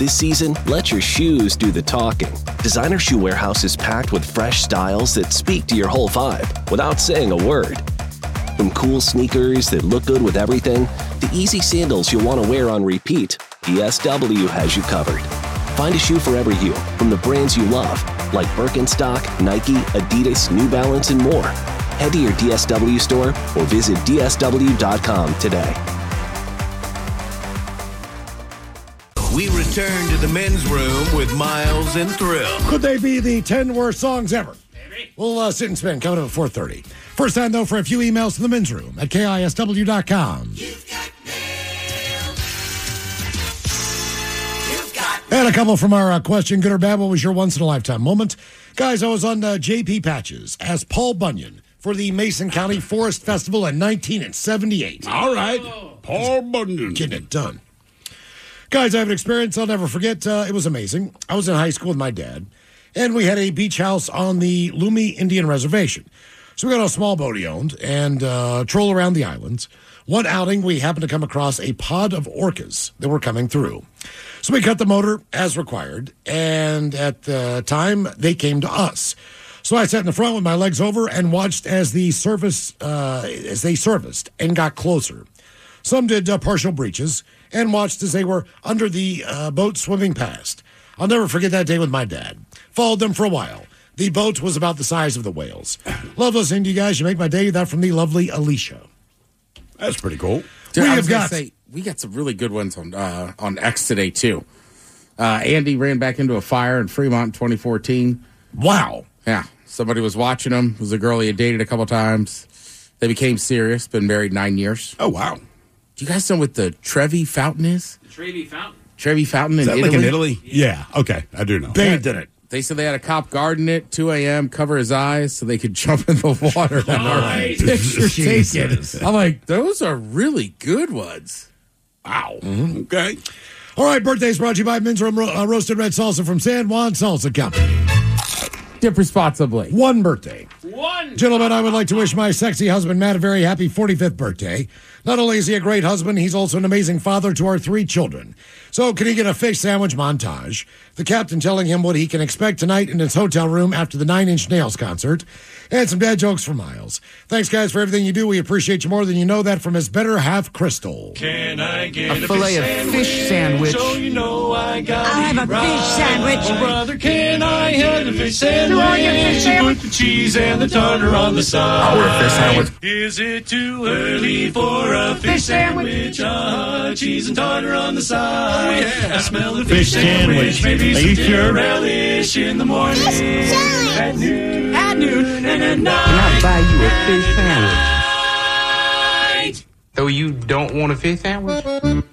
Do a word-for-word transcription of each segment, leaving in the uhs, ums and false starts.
This season, let your shoes do the talking. Designer Shoe Warehouse is packed with fresh styles that speak to your whole vibe without saying a word. From cool sneakers that look good with everything, to easy sandals you'll want to wear on repeat, D S W has you covered. Find a shoe for every you from the brands you love, like Birkenstock, Nike, Adidas, New Balance, and more. Head to your D S W store or visit D S W dot com today. We return to the men's room with Miles and Thrill. Could they be the ten worst songs ever? Maybe. We'll uh, sit and spin coming up at four thirty. First time, though, for a few emails to the men's room at K I S W dot com. You've got mail. You've got mail. And a couple from our uh, question, good or bad, what was your once-in-a-lifetime moment? Guys, I was on uh, J P Patches as Paul Bunyan for the Mason County Forest Festival in nineteen seventy-eight. All right, Paul Bunyan. Getting it done. Guys, I have an experience I'll never forget. Uh, it was amazing. I was in high school with my dad, and we had a beach house on the Lumi Indian Reservation. So we got a small boat he owned and uh, troll around the islands. One outing, we happened to come across a pod of orcas that were coming through. So we cut the motor as required, and at the time, they came to us. So I sat in the front with my legs over and watched as the service, uh, as they serviced and got closer. Some did uh, partial breaches and watched as they were under the uh, boat swimming past. I'll never forget that day with my dad. Followed them for a while. The boat was about the size of the whales. Love listening to you guys. You make my day. That from the lovely Alicia. That's pretty cool. Dude, we I have was gonna got say, we got some really good ones on uh, on X today too. Uh, Andy ran back into a fire in Fremont in twenty fourteen. Wow. Yeah, somebody was watching him. It was a girl he had dated a couple times. They became serious. Been married nine years. Oh wow. Do you guys know what the Trevi Fountain is? The Trevi Fountain. Trevi Fountain in Is that Italy? like in Italy? Yeah. Okay, I do know. Bathed in it. They said they had a cop guarding it, two a.m., cover his eyes so they could jump in the water. Nice. Picture Jesus. taken. I'm like, those are really good ones. Wow. Mm-hmm. Okay. All right, birthdays brought to you by Men's Room Ro- uh, Roasted Red Salsa from San Juan Salsa Company. Dip responsibly. One birthday. One. Gentlemen, I would like to wish my sexy husband, Matt, a very happy forty-fifth birthday. Not only is he a great husband, he's also an amazing father to our three children. So can he get a fish sandwich montage? The captain telling him what he can expect tonight in his hotel room after the Nine Inch Nails concert. And some dad jokes for Miles. Thanks, guys, for everything you do. We appreciate you more than you know. That from his better half, Crystal. Can I get A filet of fish sandwich. So you know I got I'll have a fish sandwich. Oh, brother, can I have a fish sandwich? Do I get a fish sandwich? Put the cheese and the tartar on the side. I'll order a fish sandwich. Is it too early for a fish, Fish sandwich. sandwich? Uh, cheese and tartar on the side. Oh, yeah. I smell the Fish fish, sandwich. Maybe Are some you dinner sure? relish in the morning. At noon. At noon. And at Can night. I buy you a fish sandwich? Night. So you don't want a fish sandwich?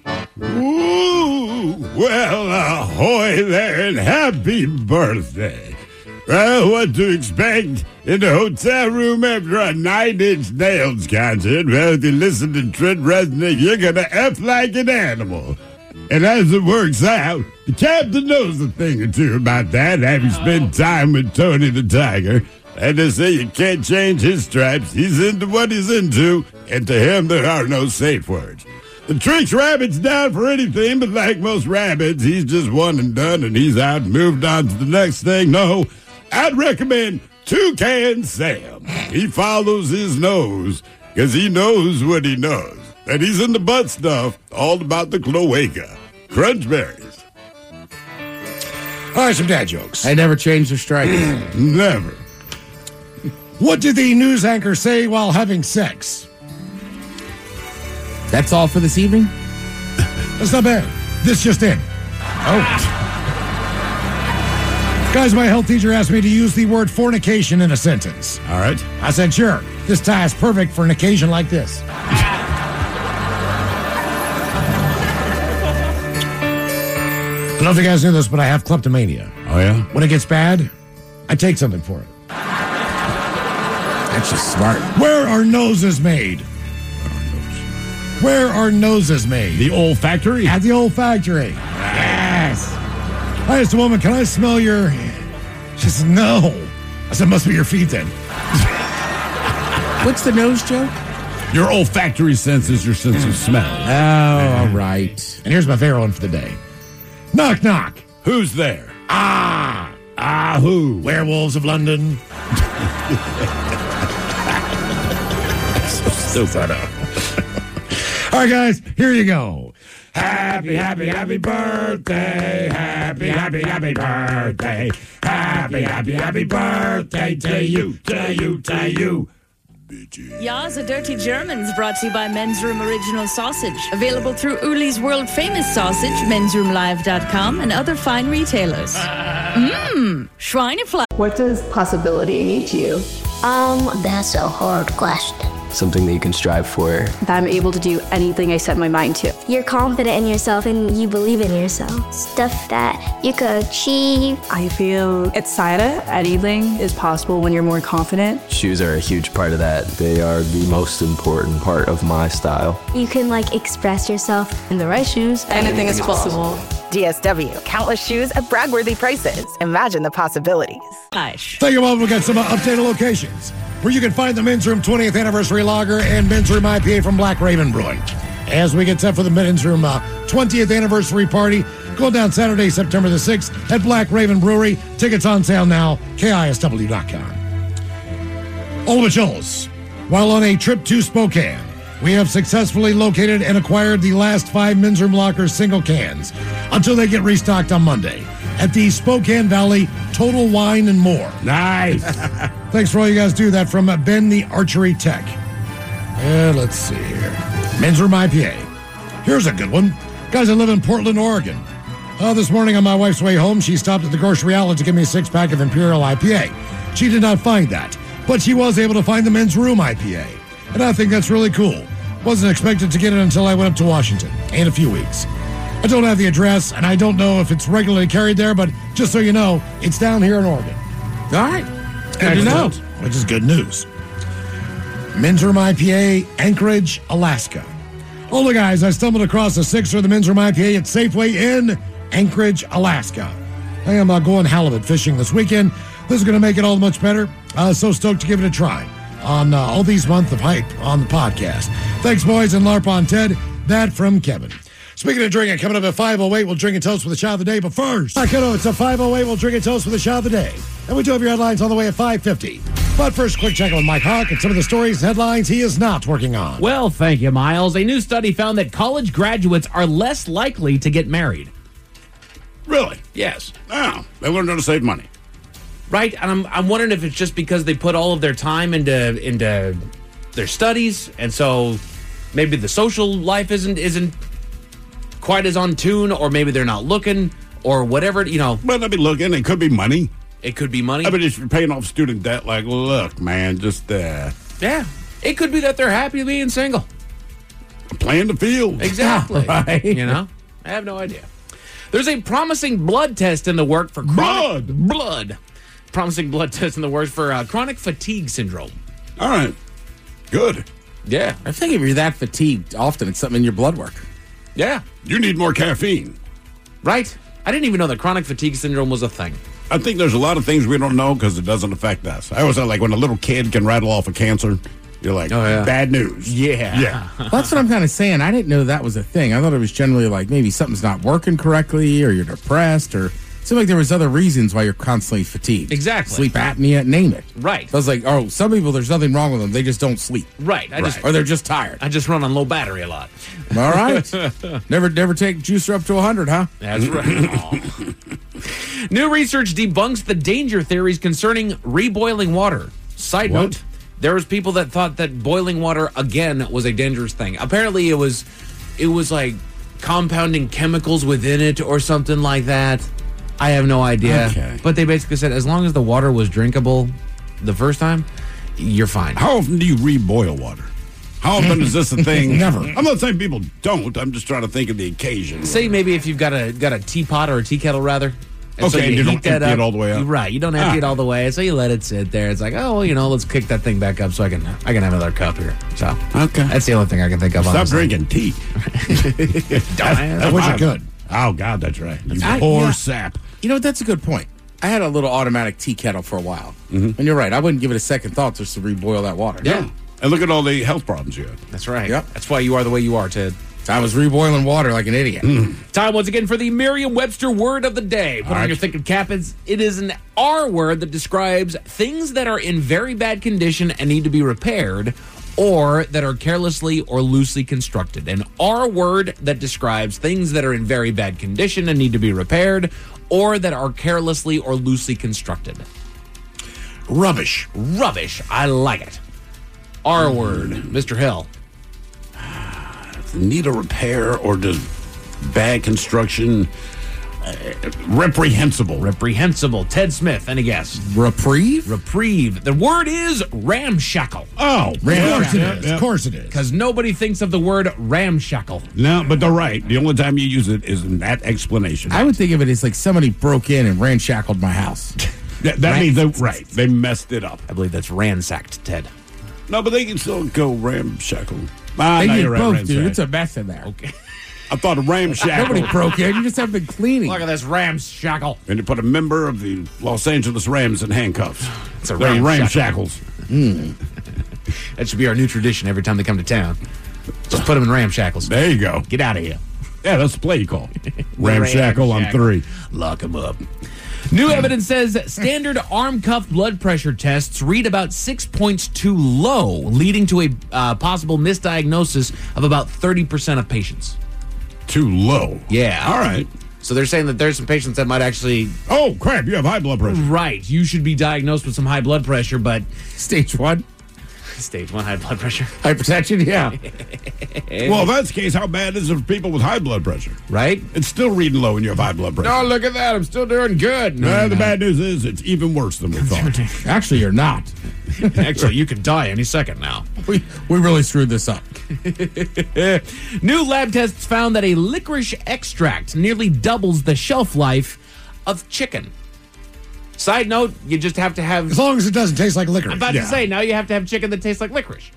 Ooh, well, ahoy there and happy birthday. Well, what to expect in the hotel room after a Nine Inch Nails concert? Well, if you listen to Trent Reznor, you're going to F like an animal. And as it works out, the captain knows a thing or two about that, having spent time with Tony the Tiger. And they say you can't change his stripes. He's into what he's into, and to him there are no safe words. The trick's rabbit's down for anything, but like most rabbits, he's just one and done, and he's out and moved on to the next thing. No, I'd recommend Toucan Sam. He follows his nose, because he knows what he knows. And he's in the butt stuff, all about the cloaca. Crunch berries. All right, some dad jokes. I never changed their stripes. Never. What did the news anchor say while having sex? That's all for this evening? That's not bad. This just in. Oh. Guys, my health teacher asked me to use the word fornication in a sentence. All right. I said, sure. This tie is perfect for an occasion like this. I don't know if you guys knew this, but I have kleptomania. Oh, yeah? When it gets bad, I take something for it. That's just smart. Where are noses made? Where are noses made? The olfactory? At the olfactory. Yes. I asked a woman, can I smell your... She said, no. I said, must be your feet then. What's the nose joke? Your olfactory sense is your sense of smell. Oh, all right. And here's my favorite one for the day. Knock, knock. Who's there? Ah, Ah, who? werewolves of London. So stupid. All right, guys, here you go. Happy, happy, happy birthday. Happy, happy, happy birthday. Happy, happy, happy birthday to you, to you, to you. Ya's a Dirty Germans brought to you by Men's Room Original Sausage. Available through Uli's World Famous Sausage, mens room live dot com, and other fine retailers. Mmm, Schweinefleisch. What does possibility mean to you? Um, that's a hard question. Something that you can strive for. That I'm able to do anything I set my mind to. You're confident in yourself and you believe in yourself. Stuff that you could achieve. I feel excited. Anything is possible when you're more confident. Shoes are a huge part of that. They are the most important part of my style. You can like express yourself. In the right shoes, anything is possible. D S W, countless shoes at brag-worthy prices. Imagine the possibilities. Thank you, Bob. We've got some uh, updated locations where you can find the Men's Room twentieth Anniversary Lager and Men's Room I P A from Black Raven Brewing. As we get set for the Men's Room uh, twentieth Anniversary Party, going down Saturday, September the sixth at Black Raven Brewery. Tickets on sale now, K I S W dot com. Oliver Jones, while on a trip to Spokane, we have successfully located and acquired the last five Men's Room Lockers single cans until they get restocked on Monday at the Spokane Valley Total Wine and More. Nice. Thanks for all you guys do that from uh, Ben the Archery Tech. Uh, let's see here. Men's Room I P A. Here's a good one. Guys, I live in Portland, Oregon. Uh, this morning on my wife's way home, she stopped at the grocery outlet to give me a six-pack of Imperial I P A. She did not find that, but she was able to find the Men's Room I P A. And I think that's really cool. Wasn't expected to get it until I went up to Washington in a few weeks. I don't have the address, and I don't know if it's regularly carried there, but just so you know, it's down here in Oregon. All right. Good to know. Which is good news. Men's Room I P A, Anchorage, Alaska. Oh, look, guys, I stumbled across a sixer of the Men's Room I P A at Safeway in Anchorage, Alaska. I am uh, going halibut fishing this weekend. This is going to make it all much better. Uh, so stoked to give it a try on uh, all these months of hype on the podcast. Thanks, boys, and LARP on Ted. That from Kevin. Speaking of drinking, coming up at five oh eight, we'll drink a toast with a shot of the day. But first, I know it's a five oh eight, we'll drink a toast with a shot of the day. And we do have your headlines on the way at five fifty. But first, quick check on Mike Hawk and some of the stories and headlines he is not working on. Well, thank you, Miles. A new study found that college graduates are less likely to get married. Really? Yes. Oh, they learned how to save money. Right? And I'm, I'm wondering if it's just because they put all of their time into into their studies, and so maybe the social life isn't isn't quite as on tune, or maybe they're not looking, or whatever, you know. Well, they'll be looking. It could be money. It could be money. I mean, if you're paying off student debt, like, look, man, just, uh... yeah. It could be that they're happy being single. Playing the field. Exactly. Right. You know? I have no idea. There's a promising blood test in the work for chronic... Blood? Blood. Promising blood test in the works for uh, chronic fatigue syndrome. All right. Good. Yeah. I think if you're that fatigued, often it's something in your blood work. Yeah. You need more caffeine. Right? I didn't even know that chronic fatigue syndrome was a thing. I think there's a lot of things we don't know because it doesn't affect us. I always say, like, when a little kid can rattle off a cancer, you're like, oh, yeah. bad news. Yeah. Yeah. Well, that's what I'm kind of saying. I didn't know that was a thing. I thought it was generally like maybe something's not working correctly, or you're depressed, or it seemed like there was other reasons why you're constantly fatigued. Exactly. Sleep apnea, name it. Right. So I was like, oh, some people, there's nothing wrong with them. They just don't sleep. Right. I just Or they're just tired. I just run on low battery a lot. All right. never never take juicer up to one hundred, huh? That's right. New research debunks the danger theories concerning reboiling water. Side What? note, there was people that thought that boiling water again was a dangerous thing. Apparently it was it was like compounding chemicals within it or something like that. I have no idea. Okay. But they basically said as long as the water was drinkable the first time, you're fine. How often do you reboil water? How often is this a thing? Never. I'm not saying people don't. I'm just trying to think of the occasion. Say maybe if you've got a got a teapot or a tea kettle rather. And Okay, and you don't heat that empty it up. all the way up. Right, you don't empty Ah. it all the way, so you let it sit there. It's like, oh, well, you know, let's kick that thing back up so I can I can have another cup here. So Okay. that's the only thing I can think of. Stop honestly. drinking tea. Dumbass. Which is good. Oh, God, that's right. You I- poor yeah. sap. You know, that's a good point. I had a little automatic tea kettle for a while. Mm-hmm. And you're right. I wouldn't give it a second thought just to reboil that water. Yeah, And look at all the health problems you had. that's right. Yep. That's why you are the way you are, Ted. I was reboiling water like an idiot. Time once again for the Merriam-Webster word of the day. Put on right. your thinking cap. It's, it is an R word that describes things that are in very bad condition and need to be repaired, or that are carelessly or loosely constructed. An R word that describes things that are in very bad condition and need to be repaired, or that are carelessly or loosely constructed. Rubbish. Rubbish. I like it. R word. Mister Hill. Need a repair or just bad construction. Uh, reprehensible. Reprehensible. Ted Smith, any guess? Reprieve? Reprieve. The word is ramshackle. Oh, Ramshackle. yeah, Of yeah. course it is. Because nobody thinks of the word ramshackle. No, but they're right. The only time you use it is in that explanation. I would think of it as like somebody broke in and ranshackled my house. that that Ran- means they right. They messed it up. I believe that's ransacked, Ted. No, but they can still go ramshackle. Ah, They no, get you're right, both, ransack. dude. It's a mess in there. Okay. I thought a ramshackle. Nobody broke in. You just have been cleaning. Look at this ramshackle. And you put a member of the Los Angeles Rams in handcuffs. It's a They're ramshackle. ramshackles. That should be our new tradition every time they come to town. Just put them in ramshackles. There you go. Get out of here. Yeah, that's the play you call. Ramshackle on three. Lock them up. New evidence says standard arm cuff blood pressure tests read about six points too low, leading to a uh, possible misdiagnosis of about thirty percent of patients. Too low. Yeah. All right. So they're saying that there's some patients that might actually... Oh, crap, you have high blood pressure. Right. You should be diagnosed with some high blood pressure, but... Stage one. Stage one high blood pressure. Hypertension, yeah. Well, if that's the case, how bad is it for people with high blood pressure? Right? It's still reading low when you have high blood pressure. Oh, look at that. I'm still doing good. No, No, the no. bad news is it's even worse than we thought. Actually, you're not. Actually, you could die any second now. We, we really screwed this up. New lab tests found that a licorice extract nearly doubles the shelf life of chicken. Side note, you just have to have... As long as it doesn't taste like licorice. I'm about Yeah. to say, now you have to have chicken that tastes like licorice.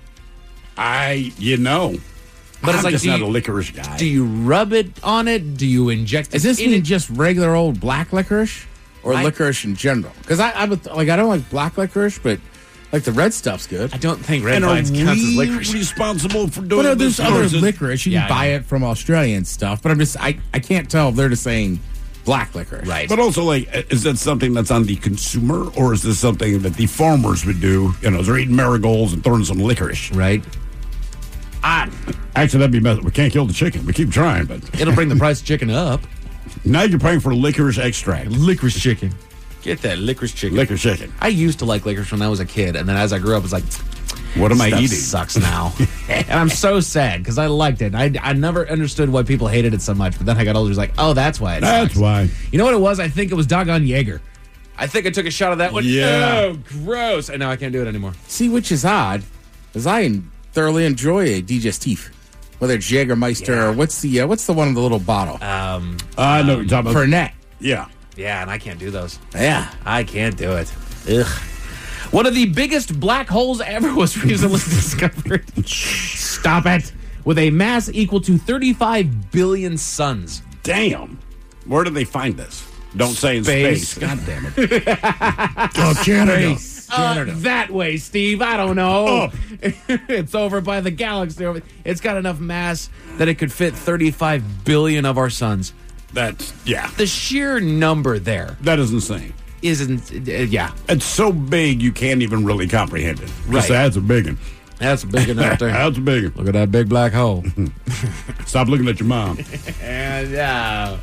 I, you know. But I'm it's like, just do not you- a licorice guy. Do you rub it on it? Do you inject it Is this in mean it? just regular old black licorice or I- licorice in general? Because I, I would like I don't like black licorice, but like the red stuff's good. I don't think red and are vines counts as we licorice. responsible for But doing no, this? there's or other is it- licorice. You Yeah, can buy I know. it from Australia and stuff. But I'm just I, I can't tell if they're just saying black licorice. Right. But also, like, is that something that's on the consumer, or is this something that the farmers would do? You know, they're eating marigolds and throwing some licorice. Right. Ah, Actually, that'd be mess- we can't kill the chicken. We keep trying, but it'll bring the price of chicken up. now you're paying for licorice extract. Licorice chicken. Get that licorice chicken. Licorice chicken. I used to like licorice when I was a kid, and then as I grew up, I was like, What am I stuff eating? sucks now. And I'm so sad because I liked it. I, I never understood why people hated it so much, but then I got older, I was like, oh, that's why it That's sucks. why. You know what it was? I think it was doggone Jaeger. I think I took a shot of that one. Yeah. Oh, gross. And now I can't do it anymore. See, which is odd, because I thoroughly enjoy a digestif, whether it's Jägermeister Yeah. or what's the uh, what's the one in the little bottle? Um, I know what you're talking about. Fernet. Yeah. yeah, and I can't do those. Yeah. I can't do it. Ugh. One of the biggest black holes ever was recently discovered. Stop it. With a mass equal to thirty-five billion suns. Damn. Where did they find this? Don't say in Space. space. God damn it. Oh, Canada. Uh, that way, Steve. I don't know. It's over by the galaxy. Over. It's got enough mass that it could fit thirty-five billion of our suns. That's, yeah. The sheer number there That is insane. isn't, uh, yeah. It's so big you can't even really comprehend it. Right. Just, that's a big one. That's big enough there. That's a big one. Look at that big black hole. Stop looking at your mom. And uh,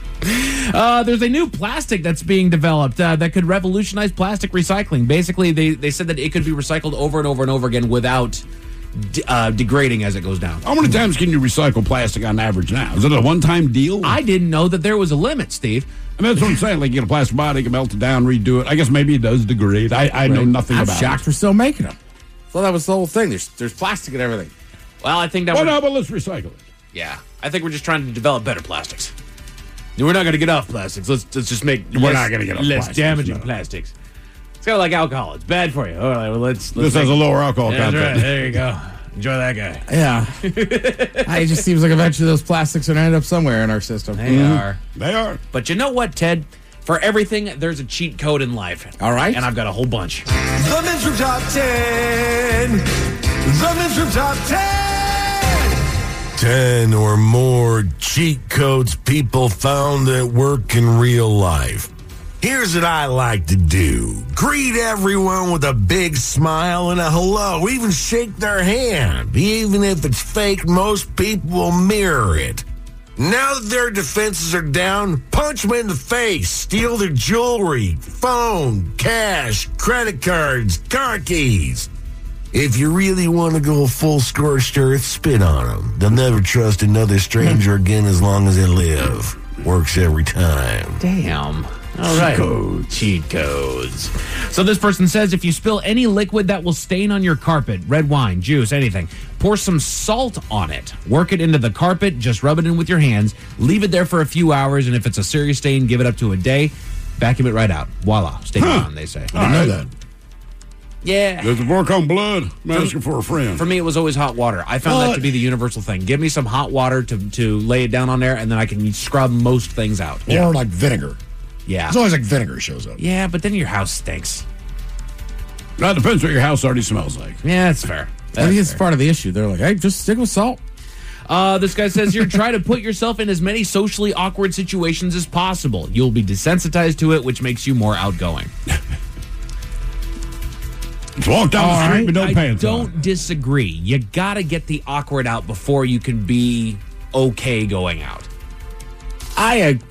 uh, there's a new plastic that's being developed uh, that could revolutionize plastic recycling. Basically, they, they said that it could be recycled over and over and over again without de- uh, degrading as it goes down. How many times can you recycle plastic on average now? Is it a one-time deal? I didn't know that there was a limit, Steve. I mean, that's what I'm saying. Like, you get a plastic body, you can melt it down, redo it. I guess maybe it does degrade. I, I know nothing I'm about shocked it. we're still making them. Well, that was the whole thing. There's there's plastic and everything. Well, I think that Well, we're, no, but let's recycle it. yeah, I think we're just trying to develop better plastics. We're not going to get off plastics. Let's let's just make We're less, not gonna get off less plastics, damaging no. plastics. It's kind of like alcohol. It's bad for you. All right, well let's. let's This has make- a lower alcohol Yeah, that's content. right. There you go. Enjoy that guy. Yeah. It just seems like eventually those plastics are going to end up somewhere in our system. They are. They are. But you know what, Ted? For everything, there's a cheat code in life. All right. And I've got a whole bunch. The Men's Room Top ten. The Men's Room Top ten. ten or more cheat codes people found that work in real life. Here's what I like to do. Greet everyone with a big smile and a hello. Even shake their hand. Even if it's fake, most people will mirror it. Now that their defenses are down, punch them in the face. Steal their jewelry, phone, cash, credit cards, car keys. If you really want to go full scorched earth, spit on them. They'll never trust another stranger again as long as they live. Works every time. Damn. All right. Cheat codes. Cheat codes. So this person says if you spill any liquid that will stain on your carpet, red wine, juice, anything, pour some salt on it. Work it into the carpet. Just rub it in with your hands. Leave it there for a few hours. And if it's a serious stain, give it up to a day. Vacuum it right out. Voila. Stain Huh. on, they say. I didn't know that. Yeah. Does it work on blood? I'm For- asking for a friend. For me, it was always hot water. I found Uh, that to be the universal thing. Give me some hot water to, to lay it down on there, and then I can scrub most things out. Or like vinegar. Yeah. It's always like vinegar shows up. Yeah, but then your house stinks. That depends what your house already smells like. Yeah, that's fair. I That's think it's fair. part of the issue. They're like, hey, just stick with salt. Uh, this guy says here, try to put yourself in as many socially awkward situations as possible. You'll be desensitized to it, which makes you more outgoing. Just walk down the All street right, with no I pants don't on. disagree. You got to get the awkward out before you can be okay going out. I, uh,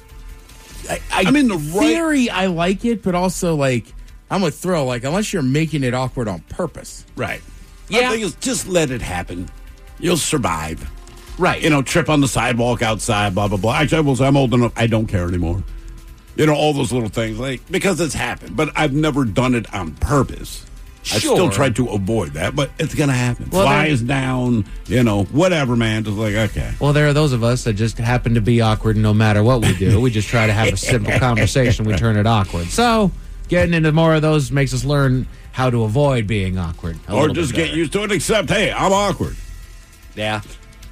I, I, I'm in the right- theory, I like it, but also, like, I'm with Thrill. Like, unless you're making it awkward on purpose. Right. Yeah. My thing is just let it happen. You'll survive. Right. You know, trip on the sidewalk outside, blah, blah, blah. Actually, I will say I'm old enough. I don't care anymore. You know, all those little things, like, because it's happened. But I've never done it on purpose. I Sure. still try to avoid that, but it's going to happen. Well, Fly there- is down, you know, whatever, man. Just like, okay. Well, there are those of us that just happen to be awkward no matter what we do. We just try to have a simple conversation. We turn it awkward. So getting into more of those makes us learn how to avoid being awkward. a Or little just bit get better. used to it, except, hey, I'm awkward. Yeah.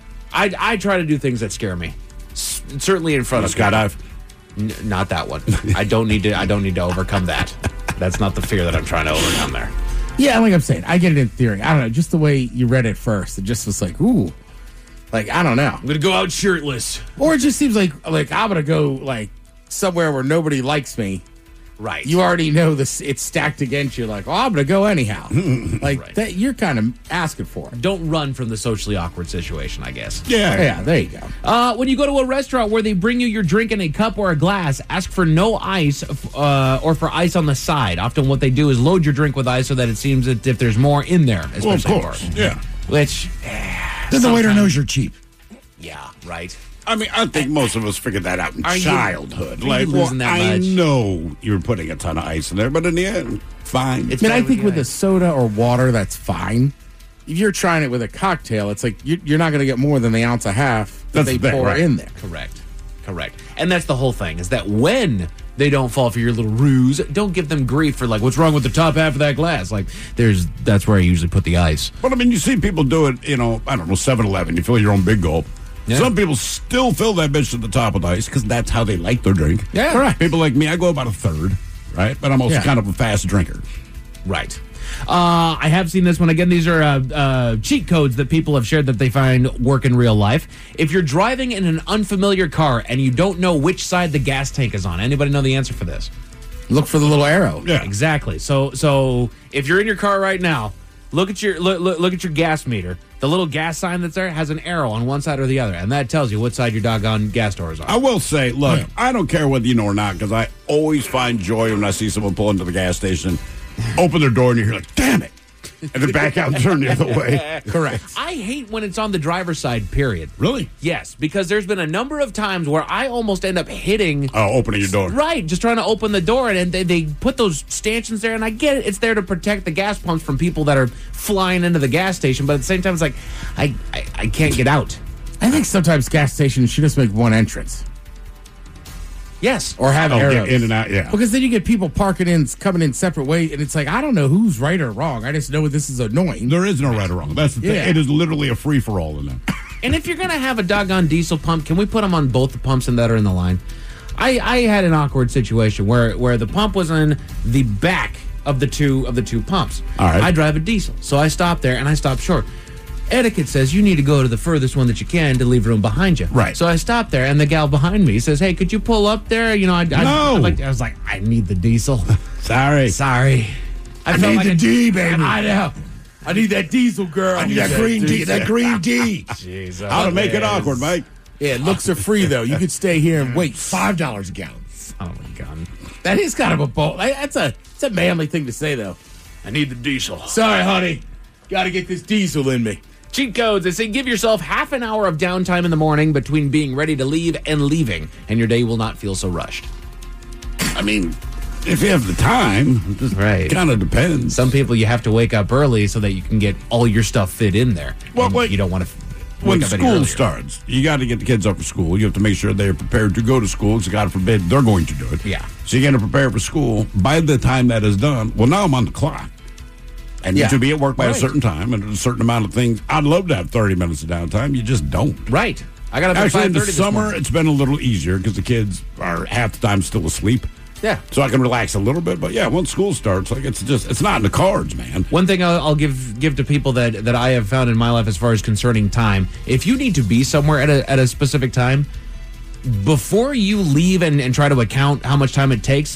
I, I try to do things that scare me. S- certainly in front of Skydive. N- not that one. I don't need to I don't need to overcome that. That's not the fear that I'm trying to overcome there. Yeah, like I'm saying, I get it in theory. I don't know, just the way you read it first, it just was like, ooh, like I don't know. I'm gonna go out shirtless. Or it just seems like like I'm gonna go like somewhere where nobody likes me. Right. You already know this. It's stacked against you. Like, oh, I'm gonna go anyhow. Like Right. that, you're kind of asking for it. Don't run from the socially awkward situation, I guess. Yeah. Yeah, there you go. Uh, when you go to a restaurant where they bring you your drink in a cup or a glass, ask for no ice uh, or for ice on the side. Often what they do is load your drink with ice so that it seems that if there's more in there. Well, of especially course. more. Yeah. Which, Then the waiter sometimes- knows you're cheap. yeah, right. I mean, I think most of us figured that out in Are you- childhood. are you like, losing well, that I much? know you're putting a ton of ice in there, but in the end, fine. It's I mean, I fine think with with you. a soda or water, that's fine. If you're trying it with a cocktail, it's like you- you're not going to get more than the ounce and a half that That's they the thing, pour right. in there. Correct. Correct. And that's the whole thing, is that when they don't fall for your little ruse, don't give them grief for like, what's wrong with the top half of that glass? Like, there's that's where I usually put the ice. But I mean, you see people do it, you know, I don't know, seven eleven. You fill your own big gulp. Yeah. Some people still fill that bitch to the top with ice because that's how they like their drink. Yeah. Correct. People like me, I go about a third, right? But I'm also Yeah. kind of a fast drinker. Right. Uh, I have seen this one. Again, these are uh, uh, cheat codes that people have shared that they find work in real life. If you're driving in an unfamiliar car and you don't know which side the gas tank is on, anybody know the answer for this? Look for the little arrow. Yeah. Exactly. So, so if you're in your car right now, look at your look, look, look at your gas meter. The little gas sign that's there has an arrow on one side or the other, and that tells you what side your doggone gas door is on. I will say, look, I don't care whether you know or not because I always find joy when I see someone pull into the gas station, open their door, and you hear like, damn it. And then back out and turn the other way. Correct. I hate when it's on the driver's side, period. Really? Yes, because there's been a number of times where I almost end up hitting. Oh, opening your door. Right, just trying to open the door, and they, they put those stanchions there, and I get it. It's there to protect the gas pumps from people that are flying into the gas station, but at the same time, it's like, I, I, I can't get out. I think sometimes gas stations should just make one entrance Yes. or have Oh, arrows yeah, in and out, yeah. Because then you get people parking in, coming in separate ways, and it's like I don't know who's right or wrong. I just know this is annoying. There is no right or wrong. That's the thing. Yeah. It is literally a free for all in there. And if you're going to have a doggone diesel pump, can we put them on both the pumps and that are in the line? I, I had an awkward situation where, where the pump was in the back of the two of the two pumps. All right. I drive a diesel, so I stopped there and I stopped short. etiquette says you need to go to the furthest one that you can to leave room behind you. Right. So I stopped there, and the gal behind me says, "Hey, could you pull up there?" You know, I, I, No. I, like, I was like, "I need the diesel." Sorry. Sorry. I felt need like the a- D, baby. I know. I need that diesel, girl. I need that green D. That green D. Jesus. How to make it awkward, Mike? Yeah, looks are free, though. You could stay here and wait. Five dollars a gallon. Oh my God. That is kind of a bold. That's a, that's a manly thing to say, though. I need the diesel. Sorry, honey. Got to get this diesel in me. Cheat codes. They say give yourself half an hour of downtime in the morning between being ready to leave and leaving, and your day will not feel so rushed. I mean, if you have the time, it just Right. kind of depends. Some people you have to wake up early so that you can get all your stuff fit in there. Well, And wait. you don't want to When wake up any school earlier. starts, you got to get the kids up for school. You have to make sure they're prepared to go to school, because God forbid they're going to do it. Yeah. So you got to prepare for school. By the time that is done, well, now I'm on the clock. I need Yeah. to be at work by Right. a certain time and a certain amount of things. I'd love to have thirty minutes of downtime. You just don't. Right. I got up at Actually, in five the thirty this summer, morning. it's been a little easier because the kids are half the time still asleep. Yeah. So I can relax a little bit. But yeah, once school starts, like it's just, it's not in the cards, man. One thing I'll, I'll give give to people that, that I have found in my life as far as concerning time, if you need to be somewhere at a, at a specific time, before you leave and, and try to account how much time it takes,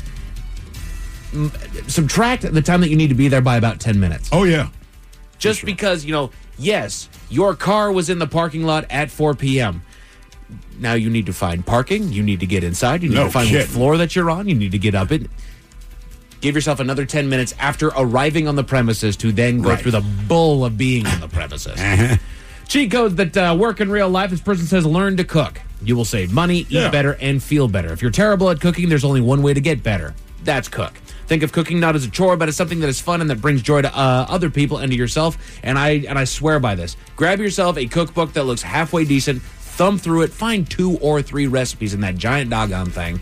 m- subtract the time that you need to be there by about ten minutes. Oh, yeah. Just because, you know, yes, your car was in the parking lot at four p.m. Now you need to find parking. You need to get inside. You need No to find kidding. what floor that you're on. You need to get up it. Give yourself another ten minutes after arriving on the premises to then go Right. through the bull of being on the premises. Uh-huh. Cheat codes that uh, work in real life. This person says, learn to cook. You will save money, eat Yeah. better, and feel better. If you're terrible at cooking, there's only one way to get better. That's cook. Think of cooking not as a chore, but as something that is fun and that brings joy to uh, other people and to yourself. And I and I swear by this. Grab yourself a cookbook that looks halfway decent, thumb through it, find two or three recipes in that giant doggone thing.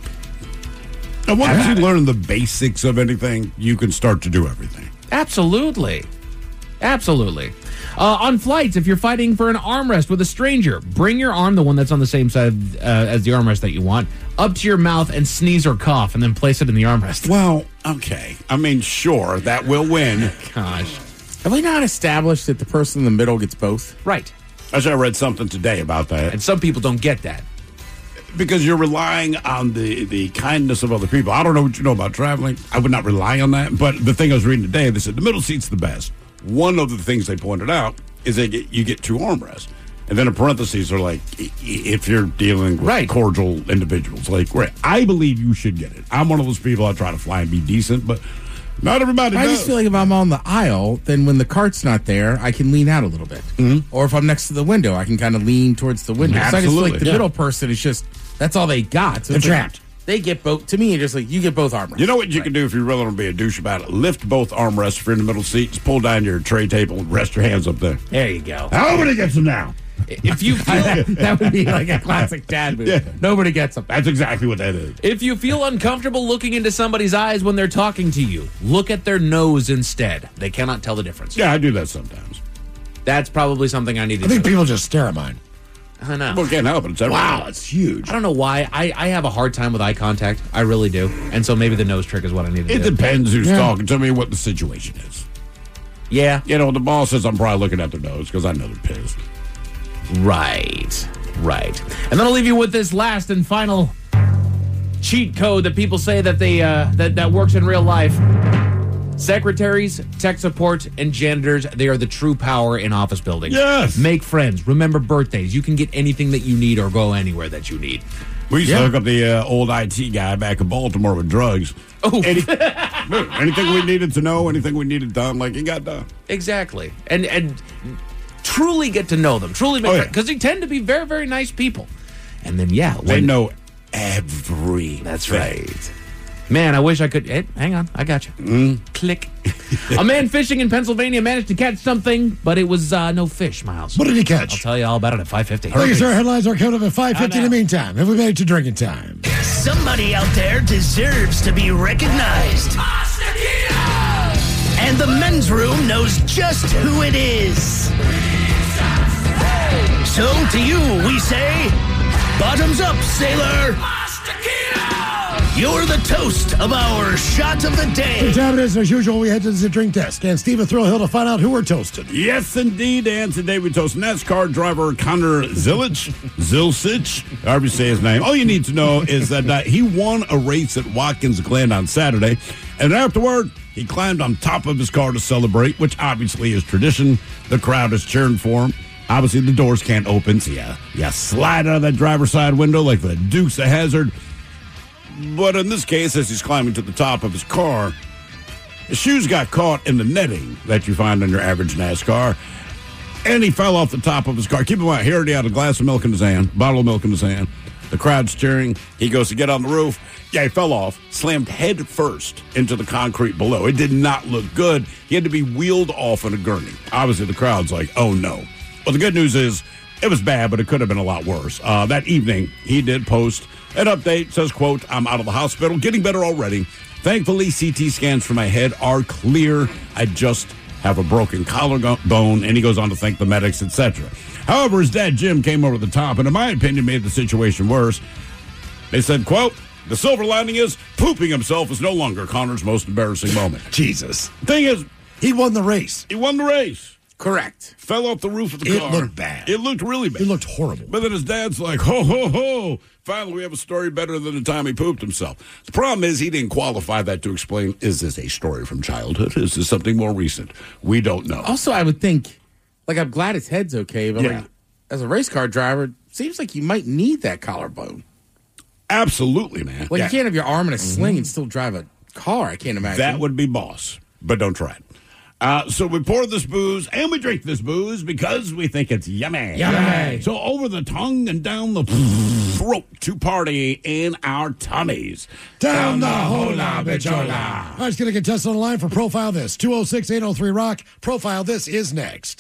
And once Have you at it. learn the basics of anything, you can start to do everything. Absolutely. Absolutely. Uh, on flights, if you're fighting for an armrest with a stranger, bring your arm, the one that's on the same side uh, as the armrest that you want, up to your mouth and sneeze or cough, and then place it in the armrest. Well, okay. I mean, sure, that will win. Gosh. Have we not established that the person in the middle gets both? Right. Actually, I read something today about that. And some people don't get that. Because you're relying on the, the kindness of other people. I don't know what you know about traveling. I would not rely on that. But the thing I was reading today, they said the middle seat's the best. One of the things they pointed out is that you get two armrests. And then in parentheses are like, i- i- if you're dealing with Right. cordial individuals. Like, right, I believe you should get it. I'm one of those people, I try to fly and be decent, but not everybody I does. just feel like if I'm on the aisle, then when the cart's not there, I can lean out a little bit. Mm-hmm. Or if I'm next to the window, I can kind of lean towards the window. So I just feel Absolutely, like the yeah. middle person is just, that's all they got. So They're it's like, trapped. They get both. To me, it's just like, you get both armrests. You know what you can do if you really want to be a douche about it? Lift both armrests if you're in the middle seat. Just pull down your tray table and rest your hands up there. There you go. Nobody gets them now. If you feel, That would be like a classic dad move. Yeah. Nobody gets them. That's exactly what that is. if you feel uncomfortable looking into somebody's eyes when they're talking to you, look at their nose instead. They cannot tell the difference. Yeah, I do that sometimes. That's probably something I need to I think do. people just stare at mine. I know. Well, can't help it. It's everywhere. Wow, it's huge. I don't know why. I, I have a hard time with eye contact. I really do. And so maybe the nose trick is what I need to It do. depends who's Yeah. talking to me, what the situation is. Yeah. You know, the boss says I'm probably looking at their nose because I know they're pissed. Right. Right. And then I'll leave you with this last and final cheat code that people say that they uh, that, that works in real life. Secretaries, tech support, and janitors, they are the true power in office buildings. Yes. Make friends. Remember birthdays. You can get anything that you need or go anywhere that you need. We used Yeah. to hook up the uh, old I T guy back in Baltimore with drugs. Oh. Any, look, anything we needed to know, anything we needed done, like it got done. Exactly. And and truly get to know them. Truly make Oh, yeah. friends. Because they tend to be very, very nice people. And then, yeah. They when- know every. That's right. Man, I wish I could. Hey, hang on, I got you. Mm. Click. A man fishing in Pennsylvania managed to catch something, but it was uh, no fish, Miles. What did he I'll catch? tell you all about it at five fifty. Thank you, sir. Headlines are coming up at five fifty. In I the know. meantime, have we made it to drinking time? Somebody out there deserves to be recognized. And the men's room knows just who it is. So to you, we say, bottoms up, sailor. you're the toast of our shot of the day. Good time it is, as usual, we head to the drink desk. And Stephen Thrillhill to find out who we're toasted. Yes, indeed. And today we toast NASCAR driver Connor Zilic, Zilsich, however you say his name. All you need to know is that uh, he won a race at Watkins Glen on Saturday. And afterward, he climbed on top of his car to celebrate, which obviously is tradition. The crowd is cheering for him. Obviously, the doors can't open, so you, you slide out of that driver's side window like the Dukes of Hazzard. But in this case, as he's climbing to the top of his car, his shoes got caught in the netting that you find on your average NASCAR, and he fell off the top of his car. Keep in mind, he already had a glass of milk in his hand, bottle of milk in his hand. The crowd's cheering. He goes to get on the roof. Yeah, he fell off, slammed head first into the concrete below. It did not look good. He had to be wheeled off in a gurney. Obviously, the crowd's like, oh, no. Well, the good news is it was bad, but it could have been a lot worse. Uh, that evening, he did post an update. Says, quote, I'm out of the hospital, getting better already. Thankfully, C T scans for my head are clear. I just have a broken collarbone, and he goes on to thank the medics, et cetera. However, his dad, Jim, came over the top, and in my opinion, made the situation worse. They said, quote, the silver lining is pooping himself is no longer Connor's most embarrassing moment. Jesus. Thing is, he won the race. He won the race. Correct. Fell off the roof of the it car. It looked bad. It looked really bad. It looked horrible. But then his dad's like, ho, ho, ho. Finally, we have a story better than the time he pooped himself. The problem is he didn't qualify that to explain, is this a story from childhood? Is this something more recent? We don't know. Also, I would think, like, I'm glad his head's okay, but Yeah. like, as a race car driver, it seems like you might need that collarbone. Absolutely, man. Like, Yeah. you can't have your arm in a sling and still drive a car. I can't imagine. That would be boss, but don't try it. Uh, so we pour this booze and we drink this booze because we think it's yummy. Yummy. So over the tongue and down the throat to party in our tummies. Down the hola bichola. All right, let's get a contestant on the line for Profile This. two oh six, eight oh three, ROCK. Profile This is next.